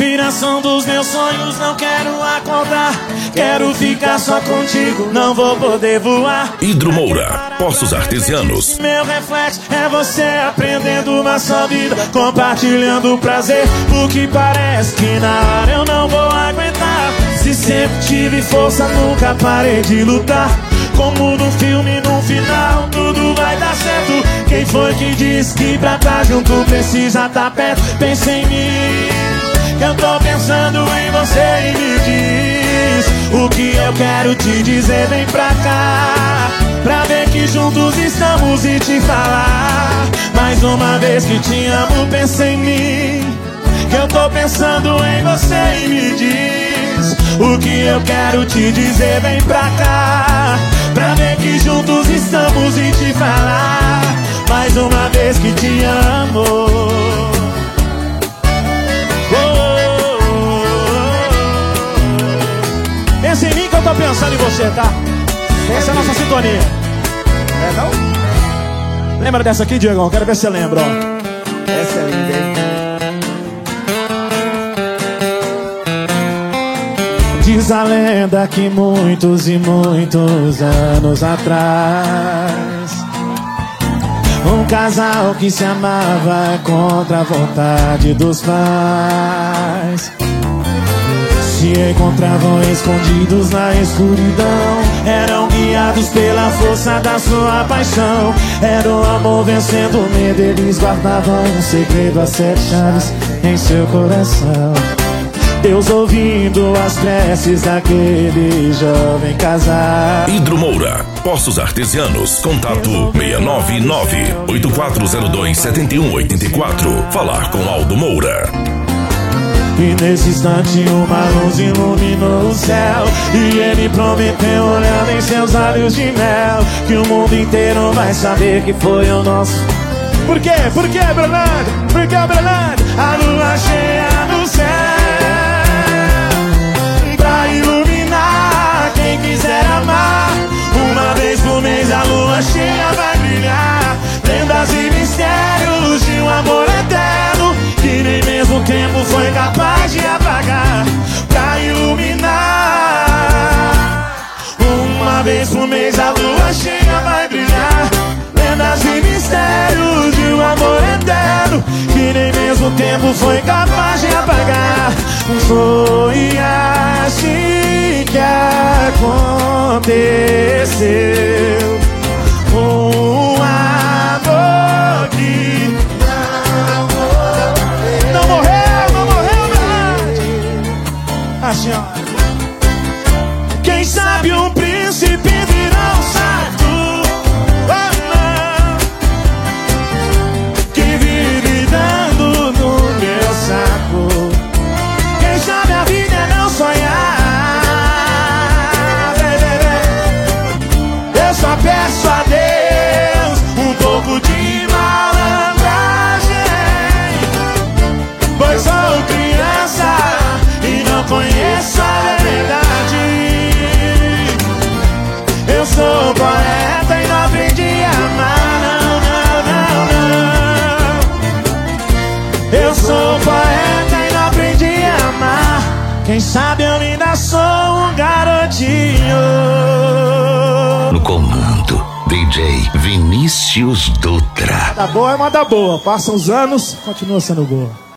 inspiração dos meus sonhos, não quero acordar. Quero ficar só contigo, não vou poder voar. Hidromoura, Poços Artesianos. Meu reflexo é você aprendendo uma só vida, compartilhando o prazer. O que parece que na hora eu não vou aguentar. Se sempre tive força, nunca parei de lutar. Como num filme, no final, tudo vai dar certo. Quem foi que disse que pra tá junto precisa tá perto? Pensa em mim, que eu tô pensando em você e me diz o que eu quero te dizer, vem pra cá, pra ver que juntos estamos e te falar. Mais uma vez que te amo, pensa em mim, que eu tô pensando em você e me diz o que eu quero te dizer, vem pra cá, pra ver que juntos estamos e te falar. Mais uma vez que te amo. Pensa em mim que eu tô pensando em você, tá? Essa é a nossa sintonia. É não? Lembra dessa aqui, Diegão? Quero ver se você lembra, ó. Essa é linda, hein? Diz a lenda que muitos e muitos anos atrás, um casal que se amava contra a vontade dos pais se encontravam escondidos na escuridão. Eram guiados pela força da sua paixão. Era o amor vencendo o medo. Eles guardavam um segredo, as 7 chaves em seu coração. Deus ouvindo as preces daquele jovem casal. Hidromoura, Poços Artesianos. Contato 699-8402-7184. Falar com Aldo Moura. E nesse instante uma luz iluminou o céu, e ele prometeu, olhando em seus olhos de mel, que o mundo inteiro vai saber que foi o nosso. Por quê? Por quê, Bernardo? Por que, Bernardo? A lua cheia no céu, pra iluminar quem quiser amar. Uma vez por mês a lua cheia vai brilhar, lendas e mistérios de um amor eterno, que nem mesmo o tempo foi capaz de apagar. Pra iluminar, uma vez por mês a lua cheia vai brilhar, lendas e mistérios de um amor eterno, que nem mesmo o tempo foi capaz de apagar. Foi assim que aconteceu, um amor que não morreu, verdade. A senhora, quem sabe um príncipe virá um sarto, que vive dando no meu saco. Quem sabe a vida é não sonhar, eu só peço a Deus um pouco de malandragem, pois sou criança e não conheço a verdade. Eu sou poeta e não aprendi a amar, não. Eu sou poeta e não aprendi a amar. Quem sabe eu ainda sou um garotinho. No comando, DJ Vinícius Dutra. Tá boa, é uma da boa. Passam os anos, continua sendo boa.